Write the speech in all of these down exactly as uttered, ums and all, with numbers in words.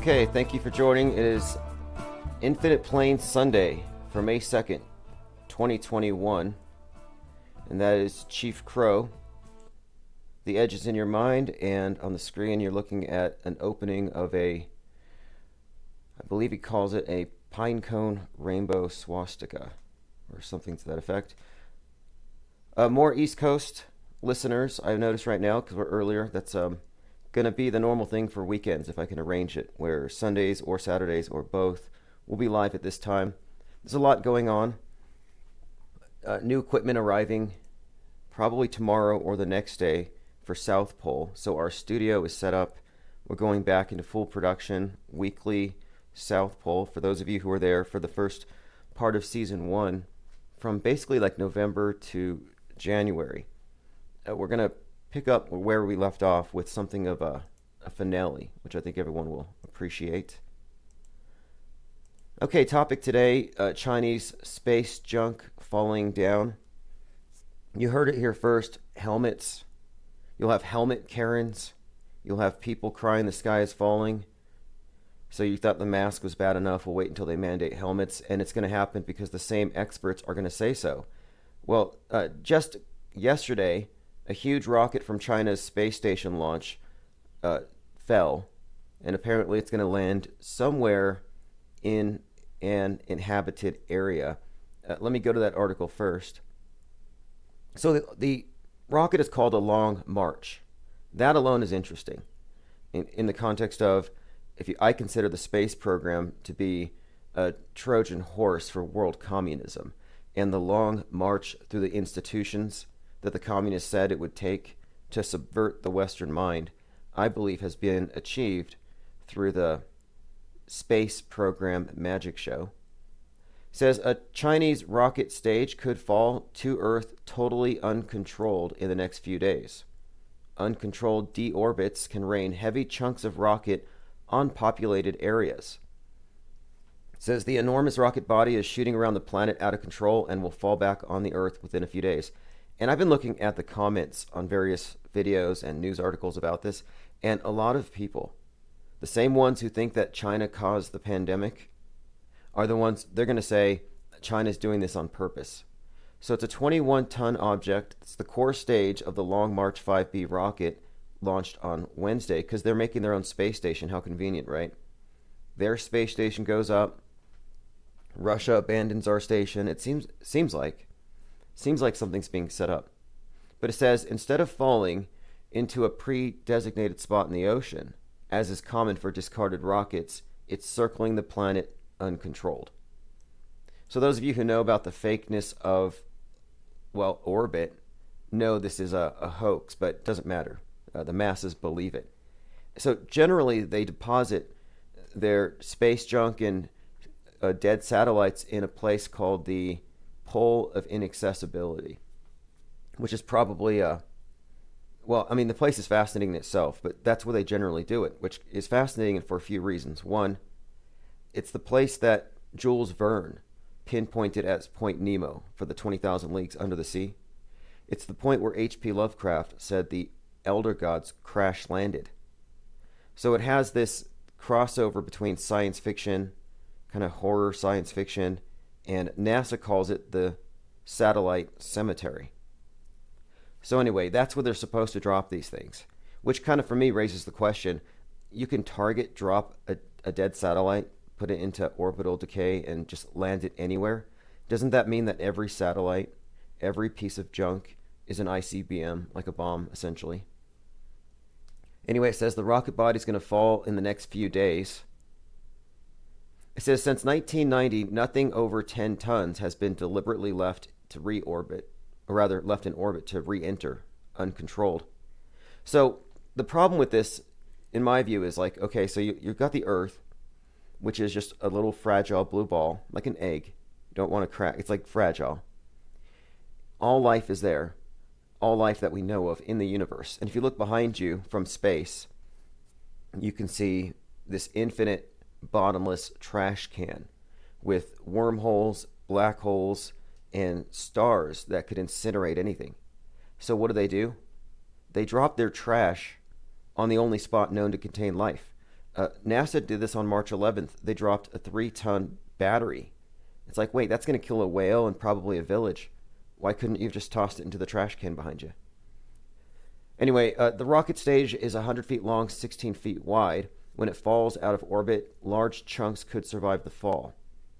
Okay, thank you for joining. It is Infinite Plane Sunday for May second, twenty twenty-one. And that is Chief Crow. The edge is in your mind, and on the screen you're looking at an opening of a, I believe he calls it a pinecone rainbow swastika, or something to that effect. Uh, more East Coast listeners, I've noticed right now, because we're earlier, that's um, going to be the normal thing for weekends, if I can arrange it, where Sundays or Saturdays or both will be live at this time. There's a lot going on. Uh, new equipment arriving probably tomorrow or the next day for South Pole. So our studio is set up. We're going back into full production, weekly South Pole. For those of you who were there for the first part of season one, from basically like November to January, uh, we're going to pick up where we left off with something of a, a finale, which I think everyone will appreciate. Okay, topic today, uh, Chinese space junk falling down. You heard it here first, helmets. You'll have helmet Karens. You'll have people crying the sky is falling. So you thought the mask was bad enough, we'll wait until they mandate helmets, and it's going to happen because the same experts are going to say so. Well, uh, just yesterday, a huge rocket from China's space station launch uh, fell, and apparently it's going to land somewhere in an inhabited area. Uh, let me go to that article first. So the, the rocket is called a Long March. That alone is interesting in, in the context of, if you, I consider the space program to be a Trojan horse for world communism, and the long march through the institutions that the communists said it would take to subvert the Western mind, I believe has been achieved through the space program magic show. It says a Chinese rocket stage could fall to Earth totally uncontrolled in the next few days. Uncontrolled deorbits can rain heavy chunks of rocket on populated areas. It says the enormous rocket body is shooting around the planet out of control and will fall back on the Earth within a few days. And I've been looking at the comments on various videos and news articles about this, and a lot of people, the same ones who think that China caused the pandemic, are the ones, they're going to say China's doing this on purpose. So it's a twenty-one ton object. It's the core stage of the Long March five B rocket launched on Wednesday, because they're making their own space station. How convenient, right? Their space station goes up. Russia abandons our station. It seems seems like seems like something's being set up. But it says instead of falling into a pre-designated spot in the ocean, as is common for discarded rockets, it's circling the planet uncontrolled. So those of you who know about the fakeness of, well, orbit, know this is a, a hoax, but it doesn't matter. Uh, the masses believe it. So generally, they deposit their space junk and uh, dead satellites in a place called the Pole of Inaccessibility, which is probably a, well, I mean, the place is fascinating in itself, but that's where they generally do it, which is fascinating for a few reasons. One, it's the place that Jules Verne pinpointed as Point Nemo for the twenty thousand Leagues Under the Sea. It's the point where H P Lovecraft said the elder gods crash landed. So it has this crossover between science fiction, kind of horror science fiction, and NASA calls it the satellite cemetery. So anyway, that's where they're supposed to drop these things, which kind of for me raises the question, you can target drop a, a dead satellite, put it into orbital decay, and just land it anywhere. Doesn't that mean that every satellite, every piece of junk is an I C B M, like a bomb, essentially? Anyway, it says the rocket body is going to fall in the next few days. It says since nineteen ninety, nothing over ten tons has been deliberately left to reorbit, or rather left in orbit to re-enter uncontrolled. So the problem with this, in my view, is like, okay, so you, you've got the Earth, which is just a little fragile blue ball, like an egg. You don't want to crack. It's like fragile. All life is there. All life that we know of in the universe. And if you look behind you from space, you can see this infinite bottomless trash can with wormholes, black holes, and stars that could incinerate anything. So what do they do? They drop their trash on the only spot known to contain life. Uh, NASA did this on March eleventh. They dropped a three-ton battery. It's like, wait, that's going to kill a whale and probably a village. Why couldn't you have just tossed it into the trash can behind you? Anyway, uh, the rocket stage is one hundred feet long, sixteen feet wide. When it falls out of orbit, large chunks could survive the fall,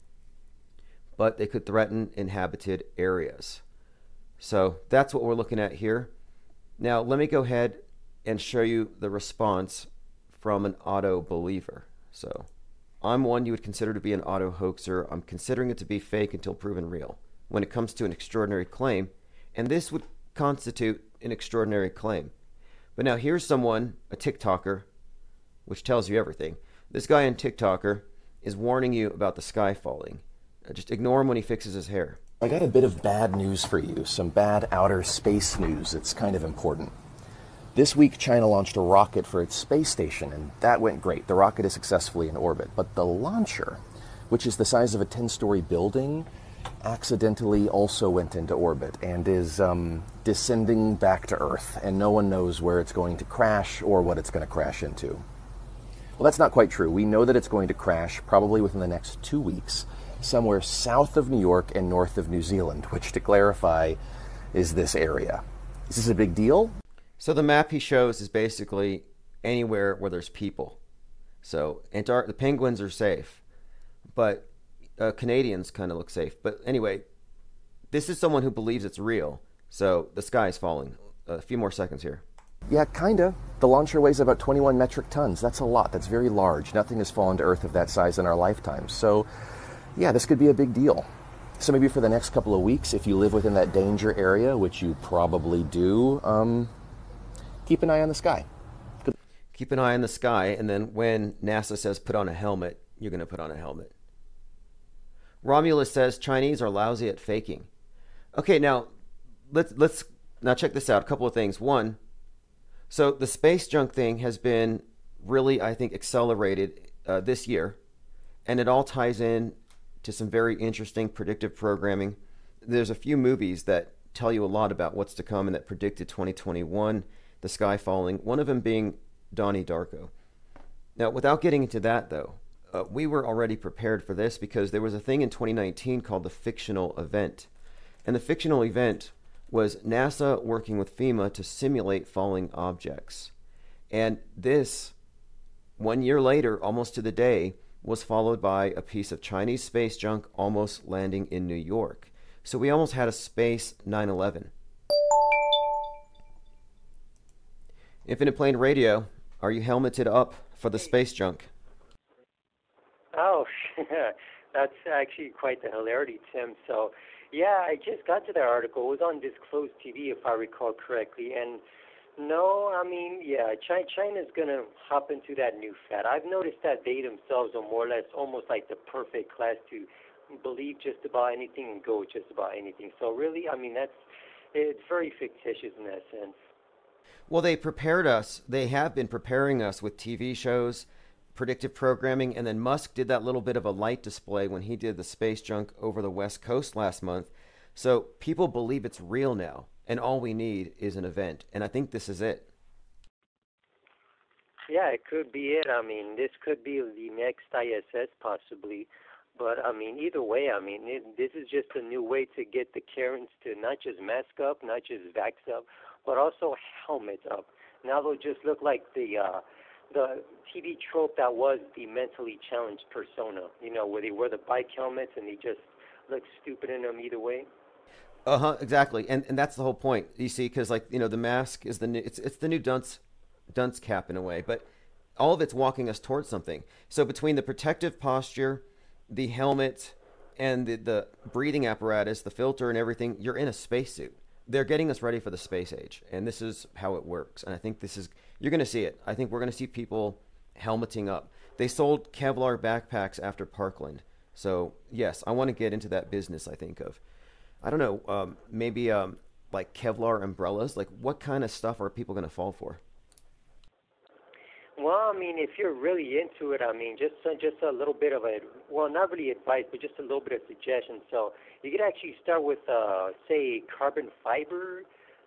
but they could threaten inhabited areas. So that's what we're looking at here. Now, let me go ahead and show you the response from an auto believer. So I'm one you would consider to be an auto hoaxer. I'm considering it to be fake until proven real when it comes to an extraordinary claim, and this would constitute an extraordinary claim. But now here's someone, a TikToker, which tells you everything. This guy on TikToker is warning you about the sky falling. Just ignore him when he fixes his hair. I got a bit of bad news for you, some bad outer space news. It's kind of important. This week, China launched a rocket for its space station, and that went great. The rocket is successfully in orbit. But the launcher, which is the size of a ten-story building, accidentally also went into orbit and is um, descending back to Earth, and no one knows where it's going to crash or what it's going to crash into. Well, that's not quite true. We know that it's going to crash probably within the next two weeks, somewhere south of New York and north of New Zealand, which, to clarify, is this area. Is this a big deal? So the map he shows is basically anywhere where there's people. So Antar- the penguins are safe, but uh, Canadians kind of look safe. But anyway, this is someone who believes it's real. So the sky is falling. A few more seconds here. Yeah, kinda. The launcher weighs about twenty-one metric tons. That's a lot. That's very large. Nothing has fallen to Earth of that size in our lifetime. So, yeah, this could be a big deal. So maybe for the next couple of weeks, if you live within that danger area, which you probably do, um, keep an eye on the sky. Good. Keep an eye on the sky, and then when NASA says put on a helmet, you're going to put on a helmet. Romulus says Chinese are lousy at faking. Okay, now let's let's now check this out. A couple of things. One, so the space junk thing has been really, I think, accelerated uh, this year, and it all ties in to some very interesting predictive programming. There's a few movies that tell you a lot about what's to come and that predicted twenty twenty-one, the sky falling, one of them being Donnie Darko. Now, without getting into that, though, uh, we were already prepared for this because there was a thing in twenty nineteen called the fictional event. And the fictional event was NASA working with FEMA to simulate falling objects. And this, one year later, almost to the day, was followed by a piece of Chinese space junk almost landing in New York. So we almost had a space nine eleven. Infinite Plane Radio, are you helmeted up for the space junk? Oh, that's actually quite the hilarity, Tim. So, yeah, I just got to that article. It was on Disclosed T V, if I recall correctly. And no, I mean, yeah, China, China's going to hop into that new fad. I've noticed that they themselves are more or less almost like the perfect class to believe just about anything and go just about anything. So really, I mean, that's, it's very fictitious in that sense. Well, they prepared us. They have been preparing us with T V shows, predictive programming, and then Musk did that little bit of a light display when he did the space junk over the West Coast last month. So people believe it's real now, and all we need is an event. And I think this is it. Yeah, it could be it. I mean, this could be the next I S S possibly. But, I mean, either way, I mean, it, this is just a new way to get the Karens to not just mask up, not just vax up, but also helmet up. Now they'll just look like the uh, the T V trope that was the mentally challenged persona, you know, where they wear the bike helmets and they just look stupid in them either way. Uh-huh, exactly. And and that's the whole point, you see, because, like, you know, the mask is the new, it's, it's the new dunce, dunce cap in a way, but all of it's walking us towards something. So between the protective posture, the helmet, and the, the breathing apparatus, the filter and everything, you're in a spacesuit. They're getting us ready for the space age, and this is how it works. And I think this is, you're going to see it. I think we're going to see people helmeting up. They sold Kevlar backpacks after Parkland. So, yes, I want to get into that business, I think, of, I don't know, um, maybe um, like Kevlar umbrellas. Like, what kind of stuff are people going to fall for? Well, I mean, if you're really into it, I mean, just uh, just a little bit of a, well, not really advice, but just a little bit of suggestion. So you could actually start with, uh, say, carbon fiber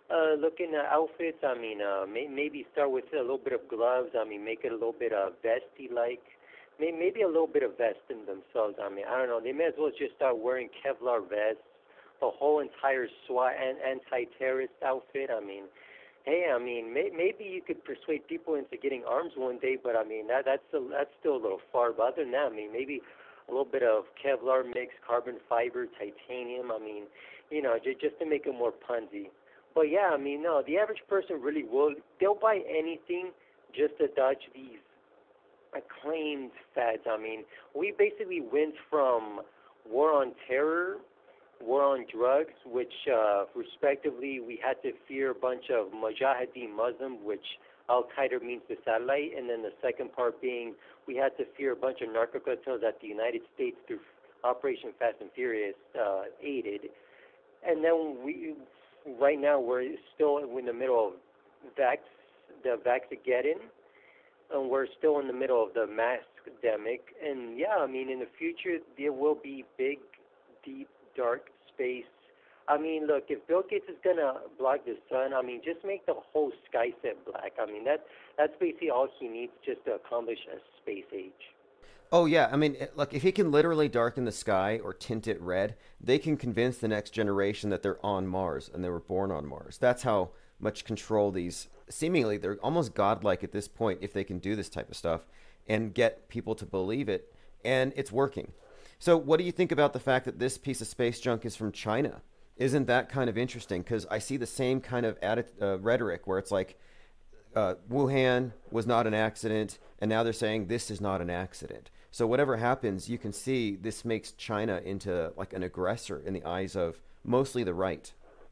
uh, looking at outfits. I mean, uh, may, maybe start with a little bit of gloves. I mean, make it a little bit uh, vesty like. May, maybe a little bit of vest in themselves. I mean, I don't know. They may as well just start wearing Kevlar vests, the whole entire SWAT and anti-terrorist outfit. I mean, hey, I mean, may, maybe you could persuade people into getting arms one day, but I mean, that that's a, that's still a little far. But other than that, I mean, maybe a little bit of Kevlar mix, carbon fiber, titanium. I mean, you know, just just to make it more punzy. But yeah, I mean, no, the average person really will. They'll buy anything just to dodge these acclaimed fads. I mean, we basically went from war on terror, war on drugs, which uh, respectively we had to fear a bunch of Mujahideen Muslim, which Al Qaeda means the satellite, and then the second part being we had to fear a bunch of narco cartels that the United States through Operation Fast and Furious uh, aided, and then we right now we're still in the middle of vax the Vaxageddon, and we're still in the middle of the mask-demic. And yeah, I mean, in the future, there will be big, deep, dark space. I mean, look, if Bill Gates is going to block the sun, I mean, just make the whole sky set black. I mean, that, that's basically all he needs just to accomplish a space age. Oh, yeah. I mean, look, if he can literally darken the sky or tint it red, they can convince the next generation that they're on Mars and they were born on Mars. That's how much control these, seemingly, they're almost godlike at this point if they can do this type of stuff and get people to believe it. And it's working. So what do you think about the fact that this piece of space junk is from China? Isn't that kind of interesting? Because I see the same kind of atti- uh, rhetoric where it's like, uh, Wuhan was not an accident, and now they're saying this is not an accident. So whatever happens, you can see this makes China into like an aggressor in the eyes of mostly the right.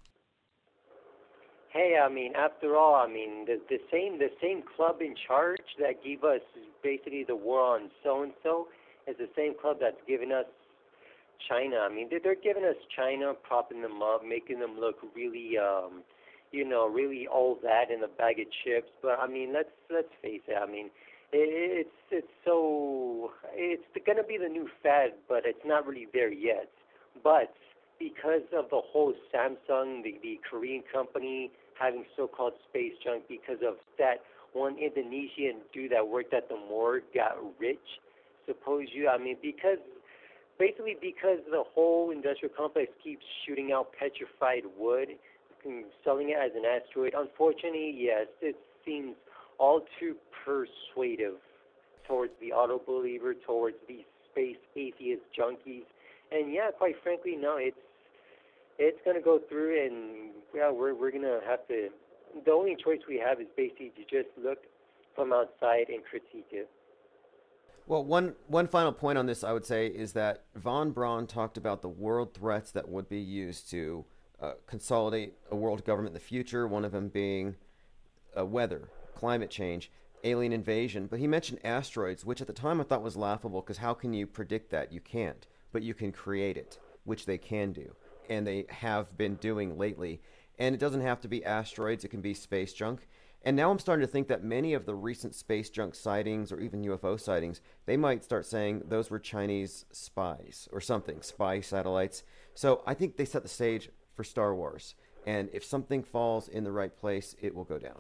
Hey, I mean, after all, I mean, the, the same the same club in charge that gave us basically the war on so-and-so is the same club that's giving us China. I mean, they're, they're giving us China, propping them up, making them look really, um, you know, really all that in a bag of chips. But I mean, let's let's face it. I mean, it, it's it's so it's going to be the new fad, but it's not really there yet. But because of the whole Samsung, the, the Korean company having so-called space junk, because of that one Indonesian dude that worked at the morgue got rich, suppose you, I mean, because, basically because the whole industrial complex keeps shooting out petrified wood, selling it as an asteroid, unfortunately, yes, it seems all too persuasive towards the auto believer, towards these space atheist junkies. And yeah, quite frankly, no, it's it's gonna go through, and yeah, we're we're gonna have to. The only choice we have is basically to just look from outside and critique it. Well, one one final point on this, I would say, is that von Braun talked about the world threats that would be used to uh, consolidate a world government in the future. One of them being uh, weather, climate change, alien invasion. But he mentioned asteroids, which at the time I thought was laughable, because how can you predict that? You can't. But you can create it, which they can do, and they have been doing lately. And it doesn't have to be asteroids, it can be space junk. And now I'm starting to think that many of the recent space junk sightings or even U F O sightings, they might start saying those were Chinese spies or something, spy satellites. So I think they set the stage for Star Wars. And if something falls in the right place, it will go down.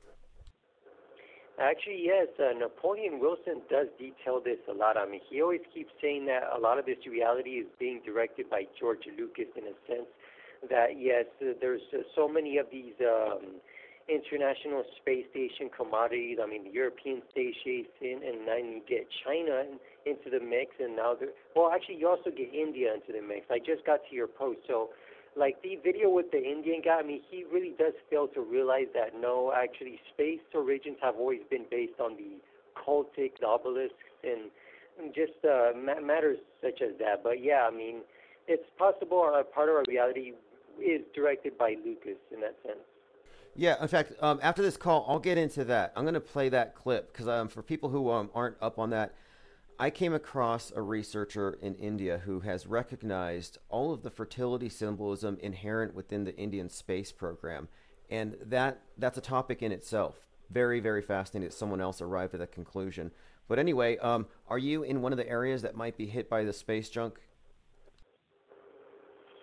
Actually, yes, uh, Napoleon Wilson does detail this a lot. I mean, he always keeps saying that a lot of this reality is being directed by George Lucas, in a sense that, yes, uh, there's uh, so many of these um, international space station commodities. I mean, the European space station, and then you get China in, into the mix, and now, well, actually, you also get India into the mix. I just got to your post, so like the video with the Indian guy, I mean, he really does fail to realize that, no, actually, space origins have always been based on the cultic, the obelisks, and, and just uh, ma- matters such as that. But yeah, I mean, it's possible a part of our reality is directed by Lucas in that sense. Yeah, in fact, um, after this call, I'll get into that. I'm going to play that clip because um, for people who um, aren't up on that, I came across a researcher in India who has recognized all of the fertility symbolism inherent within the Indian space program. And that that's a topic in itself. Very, very fascinating that someone else arrived at that conclusion. But anyway, um, are you in one of the areas that might be hit by the space junk?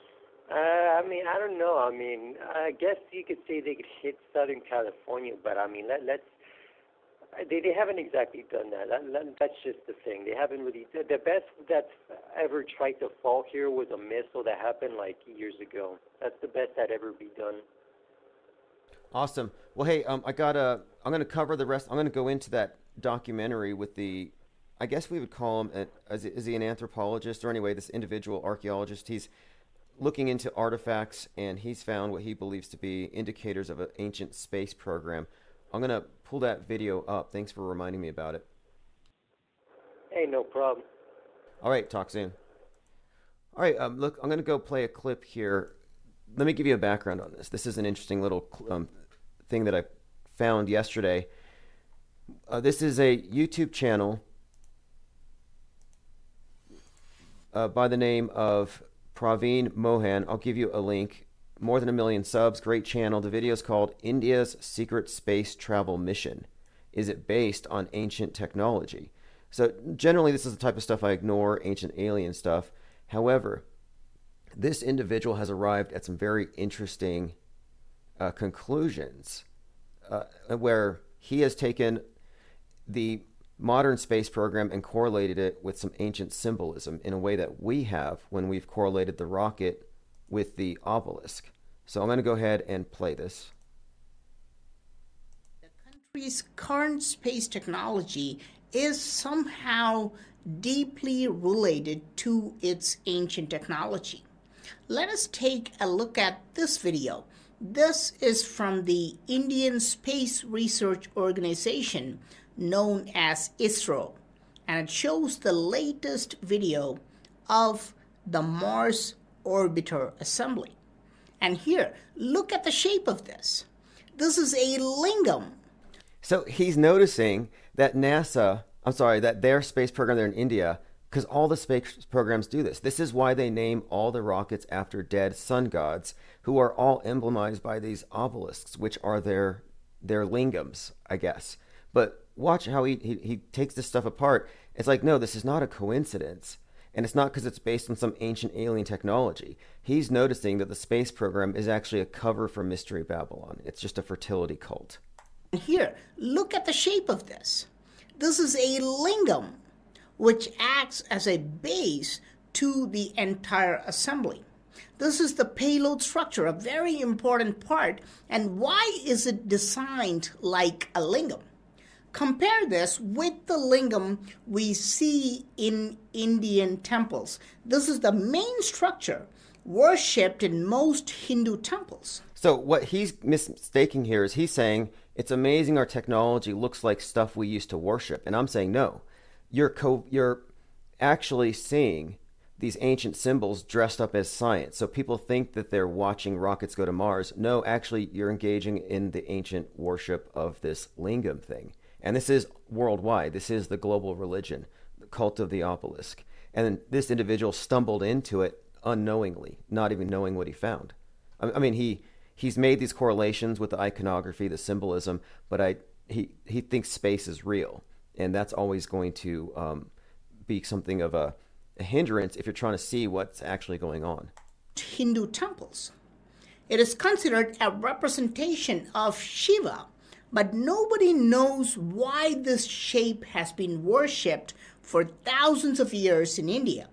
Uh, I mean, I don't know. I mean, I guess you could say they could hit Southern California, but I mean, let, let's. They they haven't exactly done that. That, that. That's just the thing. They haven't really. The, the best that's ever tried to fall here was a missile that happened like years ago. That's the best that ever be done. Awesome. Well, hey, um, I gotta. I'm gonna cover the rest. I'm gonna go into that documentary with the. I guess we would call him. A, is, is he an anthropologist or anyway? This individual archaeologist. He's looking into artifacts, and he's found what he believes to be indicators of an ancient space program. I'm going to pull that video up. Thanks for reminding me about it. Hey, no problem. All right, talk soon. All right, um, look, I'm going to go play a clip here. Let me give you a background on this. This is an interesting little um, thing that I found yesterday. Uh, this is a YouTube channel uh, by the name of Praveen Mohan. I'll give you a link. More than a million subs, great channel. The video is called India's Secret Space Travel Mission. Is it based on ancient technology? So generally this is the type of stuff I ignore, ancient alien stuff. However, this individual has arrived at some very interesting uh, conclusions uh, where he has taken the modern space program and correlated it with some ancient symbolism in a way that we have when we've correlated the rocket with the obelisk. So I'm going to go ahead and play this. The country's current space technology is somehow deeply related to its ancient technology. Let us take a look at this video. This is from the Indian Space Research Organization known as ISRO, and it shows the latest video of the Mars Orbiter assembly. And here, look at the shape of this. This is a lingam. So he's noticing that NASA, I'm sorry, that their space program there in India, because all the space programs do this. This is why they name all the rockets after dead sun gods, who are all emblemized by these obelisks, which are their their lingams, I guess. But watch how he, he, he takes this stuff apart. It's like, no, this is not a coincidence. And it's not because it's based on some ancient alien technology. He's noticing that the space program is actually a cover for Mystery Babylon. It's just a fertility cult. Here, look at the shape of this. This is a lingam, which acts as a base to the entire assembly. This is the payload structure, a very important part. And why is it designed like a lingam? Compare this with the lingam we see in Indian temples. This is the main structure worshipped in most Hindu temples. So what he's mistaking here is he's saying, it's amazing our technology looks like stuff we used to worship. And I'm saying, no, you're, co- you're actually seeing these ancient symbols dressed up as science. So people think that they're watching rockets go to Mars. No, actually, you're engaging in the ancient worship of this lingam thing. And this is worldwide. This is the global religion, the cult of the obelisk. And this individual stumbled into it unknowingly, not even knowing what he found. I mean, he he's made these correlations with the iconography, the symbolism, but I he, he thinks space is real. And that's always going to um, be something of a, a hindrance if you're trying to see what's actually going on. Hindu temples. It is considered a representation of Shiva. But nobody knows why this shape has been worshipped for thousands of years in India.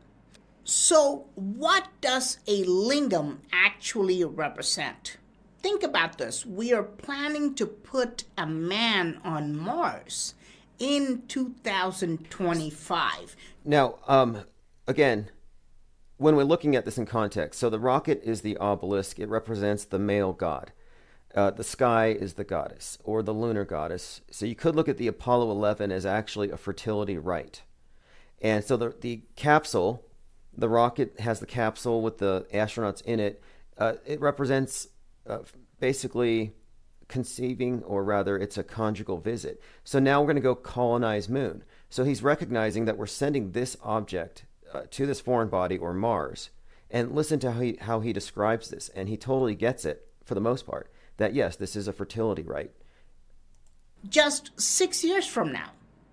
So, what does a lingam actually represent? Think about this. We are planning to put a man on Mars in two thousand twenty-five. Now, um, again, when we're looking at this in context, so the rocket is the obelisk. It represents the male god. Uh, the sky is the goddess, or the lunar goddess. So you could look at the Apollo eleven as actually a fertility rite. And so the, the capsule, the rocket has the capsule with the astronauts in it. Uh, it represents uh, basically conceiving, or rather it's a conjugal visit. So now we're going to go colonize Moon. So he's recognizing that we're sending this object uh, to this foreign body, or Mars. And listen to how he, how he describes this. And he totally gets it, for the most part, that yes, this is a fertility rite. Just six years from now,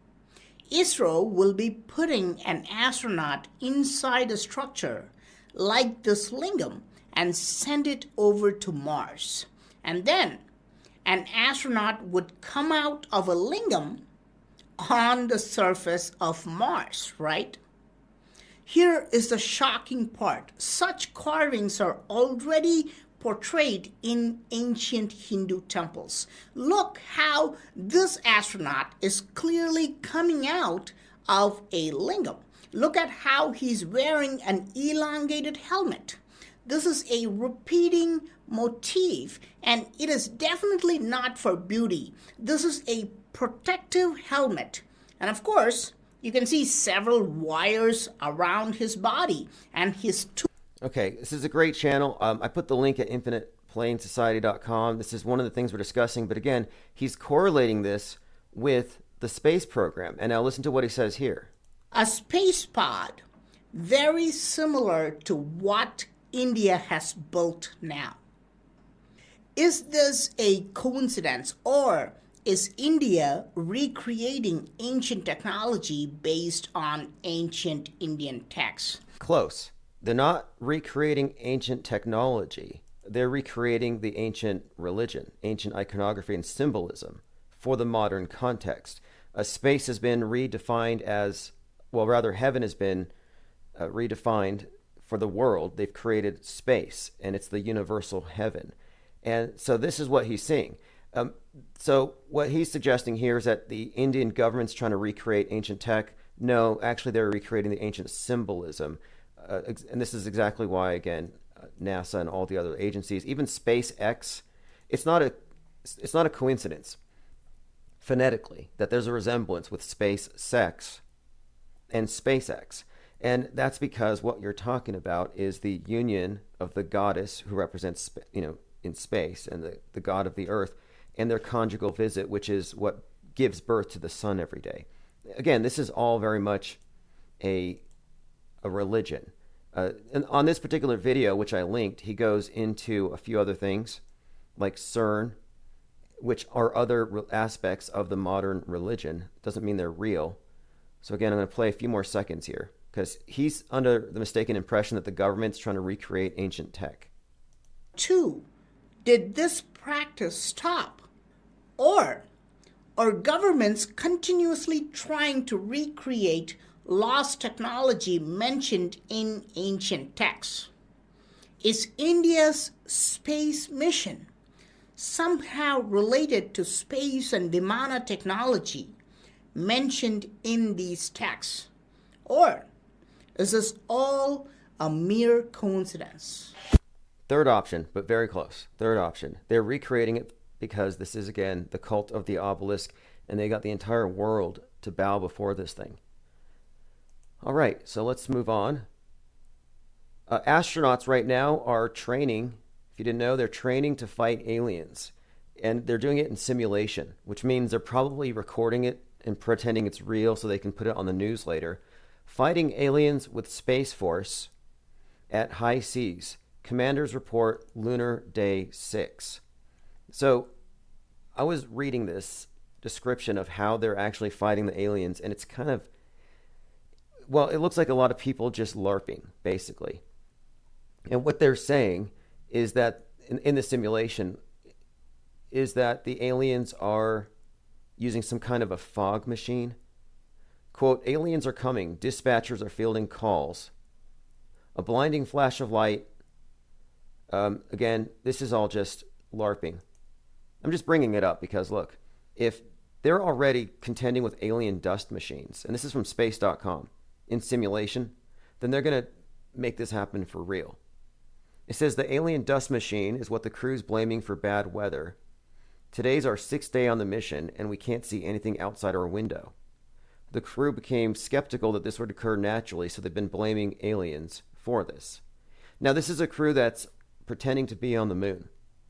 ISRO will be putting an astronaut inside a structure like this lingam, and send it over to Mars. And then an astronaut would come out of a lingam on the surface of Mars, right? Here is the shocking part. Such carvings are already portrayed in ancient Hindu temples. Look how this astronaut is clearly coming out of a lingam. Look at how he's wearing an elongated helmet. This is a repeating motif, and it is definitely not for beauty. This is a protective helmet. And of course, you can see several wires around his body and his two. Okay, this is a great channel. Um, I put the link at infinite plane society dot com. This is one of the things we're discussing. But again, he's correlating this with the space program. And now listen to what he says here. A space pod, very similar to what India has built now. Is this a coincidence, or is India recreating ancient technology based on ancient Indian texts? Close. They're not recreating ancient technology. They're recreating the ancient religion, ancient iconography and symbolism for the modern context. A space has been redefined as, well, rather, heaven has been uh, redefined for the world. They've created space, and it's the universal heaven. And so this is what he's seeing. Um, so what he's suggesting here is that the Indian government's trying to recreate ancient tech. No, actually, they're recreating the ancient symbolism. Uh, and this is exactly why, again, uh, NASA and all the other agencies, even SpaceX, it's not a, it's not a coincidence phonetically that there's a resemblance with SpaceX and SpaceX. And that's because what you're talking about is the union of the goddess who represents, you know, in space, and the, the god of the earth, and their conjugal visit, which is what gives birth to the sun every day. Again, this is all very much a, a religion. Uh, and on this particular video, which I linked, he goes into a few other things, like CERN, which are other re- aspects of the modern religion. Doesn't mean they're real. So again, I'm going to play a few more seconds here, because he's under the mistaken impression that the government's trying to recreate ancient tech. Two, did this practice stop? Or are governments continuously trying to recreate lost technology mentioned in ancient texts? Is India's space mission somehow related to space and Vimana technology mentioned in these texts? Or is this all a mere coincidence? Third option, but very close. Third option. They're recreating it because this is, again, the cult of the obelisk, and they got the entire world to bow before this thing. All right, so let's move on. Uh, astronauts right now are training. If you didn't know, they're training to fight aliens. And they're doing it in simulation, which means they're probably recording it and pretending it's real so they can put it on the news later. Fighting aliens with Space Force at high seas. Commanders report Lunar Day six. So I was reading this description of how they're actually fighting the aliens, and it's kind of, well, it looks like a lot of people just LARPing, basically. And what they're saying is that in, in the simulation is that the aliens are using some kind of a fog machine. Quote, aliens are coming. Dispatchers are fielding calls. A blinding flash of light. Um, again, this is all just LARPing. I'm just bringing it up because, look, if they're already contending with alien dust machines, and this is from space dot com, in simulation, then they're going to make this happen for real. It says the alien dust machine is what the crew's blaming for bad weather. Today's our sixth day on the mission, and we can't see anything outside our window. The crew became skeptical that this would occur naturally, so they've been blaming aliens for this. Now, this is a crew that's pretending to be on the moon.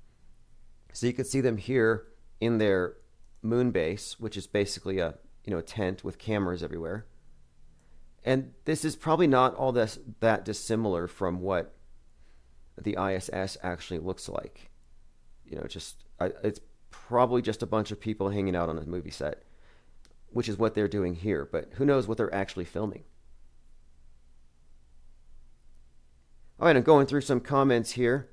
So you can see them here in their moon base, which is basically a, you know, a tent with cameras everywhere. And this is probably not all this, that dissimilar from what the I S S actually looks like. You know, just I, it's probably just a bunch of people hanging out on a movie set, which is what they're doing here. But who knows what they're actually filming? All right, I'm going through some comments here.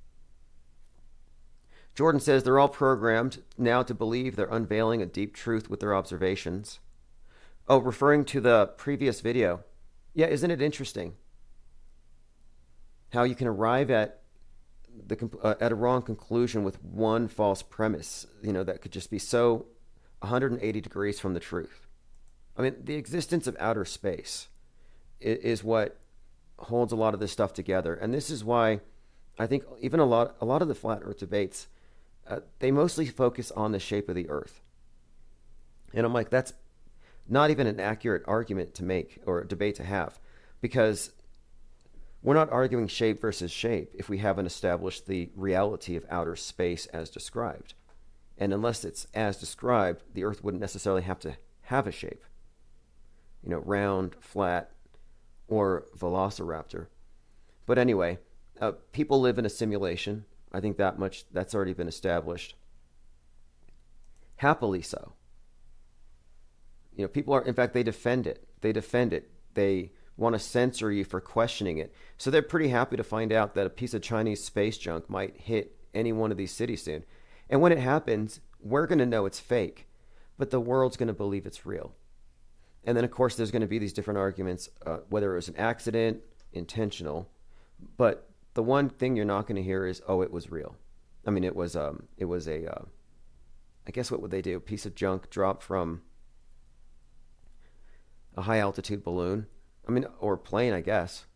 Jordan says they're all programmed now to believe they're unveiling a deep truth with their observations. Oh, referring to the previous video. Yeah, isn't it interesting how you can arrive at the uh, at a wrong conclusion with one false premise, you know, that could just be so one hundred eighty degrees from the truth. I mean, the existence of outer space is, is what holds a lot of this stuff together. And this is why I think even a lot a lot of the flat earth debates, uh, they mostly focus on the shape of the earth. And I'm like, that's not even an accurate argument to make or a debate to have, because we're not arguing shape versus shape if we haven't established the reality of outer space as described. And unless it's as described, the earth wouldn't necessarily have to have a shape. You know, round, flat, or velociraptor. But anyway, uh, people live in a simulation. I think that much, that's already been established. Happily so. You know, people are, in fact, they defend it. They defend it. They want to censor you for questioning it. So they're pretty happy to find out that a piece of Chinese space junk might hit any one of these cities soon. And when it happens, we're going to know it's fake, but the world's going to believe it's real. And then, of course, there's going to be these different arguments, uh, whether it was an accident, intentional. But the one thing you're not going to hear is, oh, it was real. I mean, it was um, it was a, uh, I guess what would they do? A piece of junk dropped from a high altitude balloon. I mean, or plane, I guess.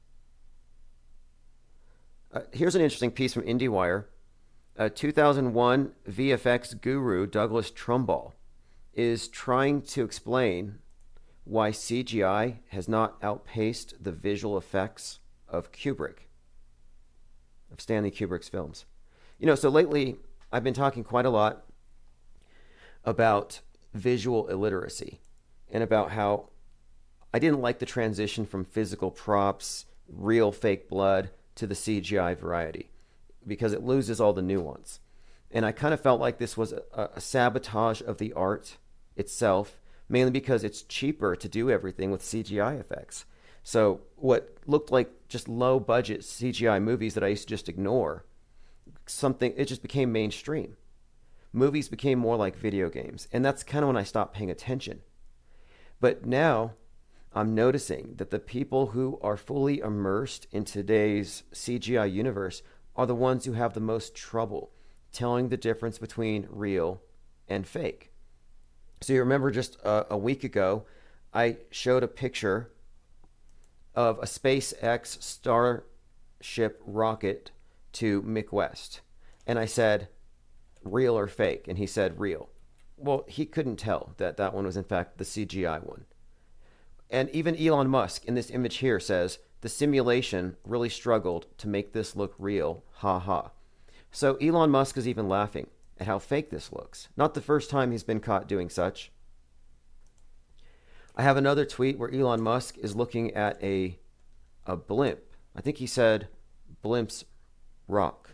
Uh, here's an interesting piece from IndieWire. A two thousand one V F X guru, Douglas Trumbull, is trying to explain why C G I has not outpaced the visual effects of Kubrick, of Stanley Kubrick's films. You know, so lately I've been talking quite a lot about visual illiteracy and about how I didn't like the transition from physical props, real fake blood, to the C G I variety, because it loses all the nuance. And I kind of felt like this was a, a sabotage of the art itself, mainly because it's cheaper to do everything with C G I effects. So what looked like just low budget C G I movies that I used to just ignore, something, it just became mainstream. Movies became more like video games. And that's kind of when I stopped paying attention. But now I'm noticing that the people who are fully immersed in today's C G I universe are the ones who have the most trouble telling the difference between real and fake. So you remember just a, a week ago, I showed a picture of a SpaceX Starship rocket to Mick West. And I said, real or fake? And he said, real. Well, he couldn't tell that that one was in fact the C G I one. And even Elon Musk in this image here says, the simulation really struggled to make this look real, ha ha. So Elon Musk is even laughing at how fake this looks. Not the first time he's been caught doing such. I have another tweet where Elon Musk is looking at a, a blimp. I think he said, blimps rock.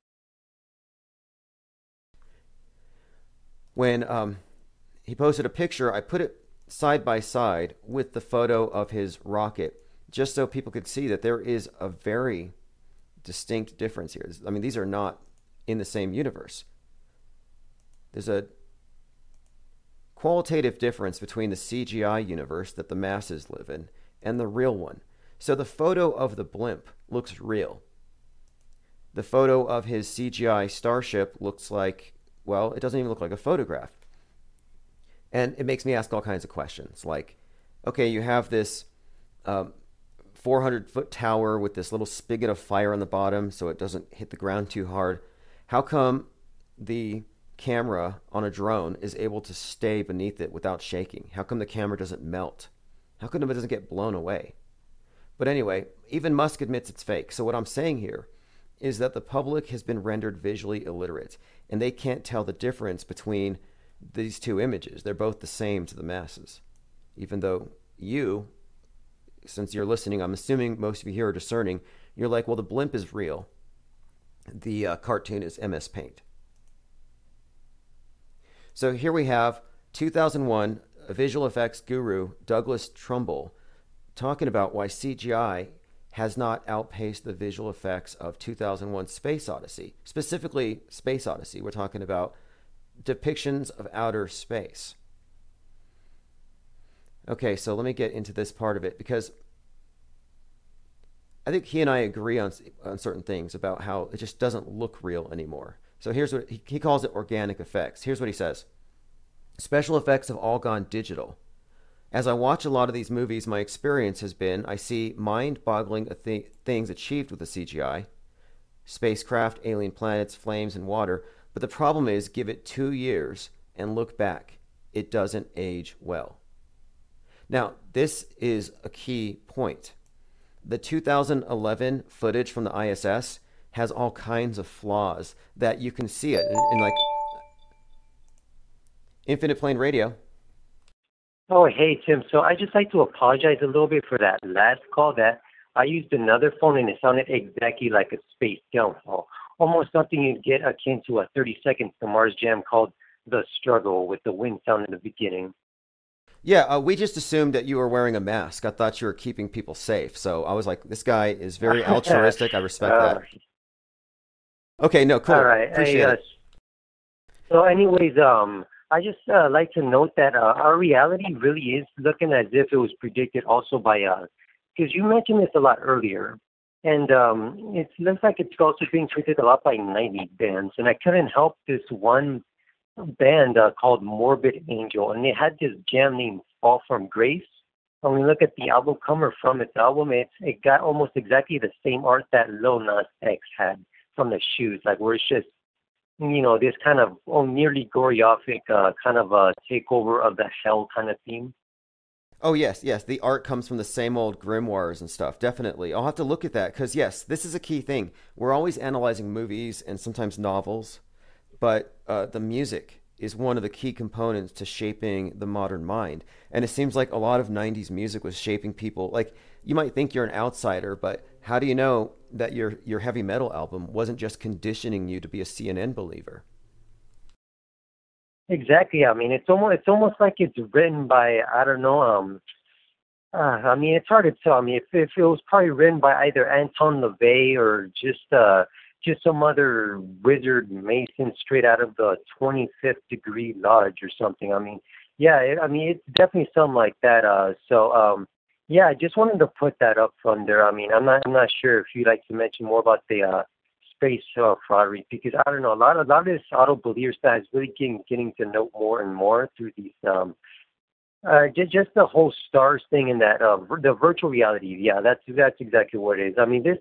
When um, he posted a picture, I put it side by side with the photo of his rocket, just so people could see that there is a very distinct difference here. I mean, these are not in the same universe. There's a qualitative difference between the C G I universe that the masses live in and the real one. So the photo of the blimp looks real. The photo of his C G I starship looks like, well, it doesn't even look like a photograph. And it makes me ask all kinds of questions. Like, okay, you have this um, four hundred foot tower with this little spigot of fire on the bottom so it doesn't hit the ground too hard. How come the camera on a drone is able to stay beneath it without shaking? How come the camera doesn't melt? How come it doesn't get blown away? But anyway, even Musk admits it's fake. So what I'm saying here is that the public has been rendered visually illiterate, and they can't tell the difference between these two images. They're both the same to the masses. Even though you, since you're listening, I'm assuming most of you here are discerning, you're like, well, the blimp is real. The uh, cartoon is M S Paint. So here we have two thousand one visual effects guru Douglas Trumbull talking about why C G I has not outpaced the visual effects of two thousand one Space Odyssey. Specifically, Space Odyssey. We're talking about depictions of outer space. Okay, so let me get into this part of it, because I think he and I agree on, on certain things about how it just doesn't look real anymore. So here's what he, he calls it: organic effects. Here's what he says. Special effects have all gone digital. As I watch a lot of these movies, my experience has been I see mind-boggling th- things achieved with the C G I. Spacecraft, alien planets, flames, and water. But the problem is, give it two years and look back. It doesn't age well. Now, this is a key point. The two thousand eleven footage from the I S S has all kinds of flaws that you can see it in, in like Infinite Plane Radio. Oh, hey, Tim. So I just like to apologize a little bit for that last call. That I used another phone and it sounded exactly like a space downfall. Almost something you'd get akin to a thirty seconds to Mars jam called The Struggle with the wind sound in the beginning. Yeah, uh, we just assumed that you were wearing a mask. I thought you were keeping people safe. So I was like, this guy is very altruistic. I respect uh, that. Okay, no, cool. All right. Appreciate hey, uh, it. So anyways, um, I just uh, like to note that uh, our reality really is looking as if it was predicted also by us. Because you mentioned this a lot earlier. And um, it looks like it's also being tweeted a lot by nineties bands. And I couldn't help this one band uh, called Morbid Angel. And they had this jam named Fall from Grace. When we look at the album cover from its album, it's, it got almost exactly the same art that Lil Nas X had from the shoes. Like where it's just, you know, this kind of oh, nearly choreographic uh, kind of a takeover of the hell kind of theme. Oh, yes, yes. The art comes from the same old grimoires and stuff. Definitely. I'll have to look at that because, yes, this is a key thing. We're always analyzing movies and sometimes novels, but uh, the music is one of the key components to shaping the modern mind. And it seems like a lot of nineties music was shaping people. Like, you might think you're an outsider, but how do you know that your, your heavy metal album wasn't just conditioning you to be a C N N believer? Exactly. I mean, it's almost it's almost like it's written by I don't know. Um, uh, I mean, it's hard to tell. I mean, if, if it was probably written by either Anton LaVey or just uh, just some other wizard mason straight out of the twenty-fifth degree lodge or something. I mean, yeah. It, I mean, it's definitely something like that. Uh, so, um, yeah, I just wanted to put that up from there. I mean, I'm not I'm not sure if you'd like to mention more about the. Uh, space uh, fraudery, because I don't know, a lot of a lot of this auto believers that is really getting getting to know more and more through these um uh just, just the whole stars thing and that uh the virtual reality. Yeah, that's that's exactly what it is. I mean, this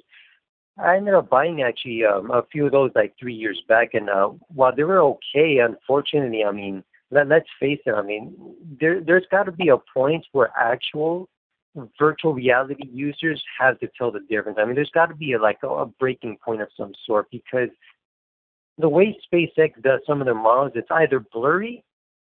I ended up buying actually um, a few of those like three years back, and uh while they were okay, unfortunately, I mean, let, let's face it, I mean, there there's got to be a point where actual virtual reality users have to tell the difference. I mean, there's got to be a, like a, a breaking point of some sort, because the way SpaceX does some of their models, it's either blurry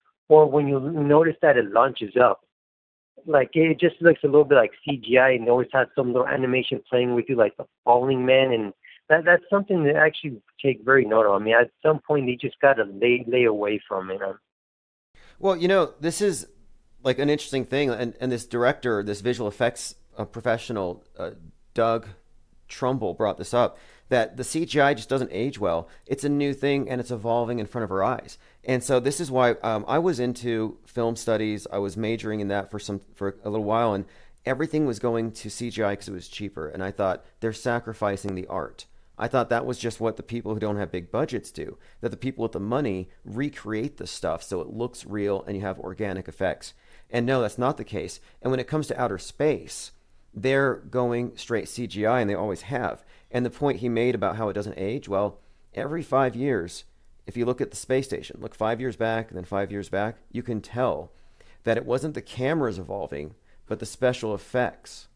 or when you notice that it launches up, like it just looks a little bit like C G I, and it always has some little animation playing with you, like the falling man, and that that's something to actually take very note of. I mean, at some point they just got to lay lay away from it. Well, you know, this is like an interesting thing, and, and this director, this visual effects uh, professional, uh, Doug Trumbull, brought this up, that the C G I just doesn't age well. It's a new thing, and it's evolving in front of our eyes. And so this is why um, I was into film studies. I was majoring in that for some for a little while, and everything was going to C G I because it was cheaper. And I thought, they're sacrificing the art. I thought that was just what the people who don't have big budgets do, that the people with the money recreate the stuff so it looks real and you have organic effects. And no, that's not the case. And when it comes to outer space, they're going straight C G I, and they always have. And the point he made about how it doesn't age, well, every five years, if you look at the space station, look five years back and then five years back, you can tell that it wasn't the cameras evolving, but the special effects.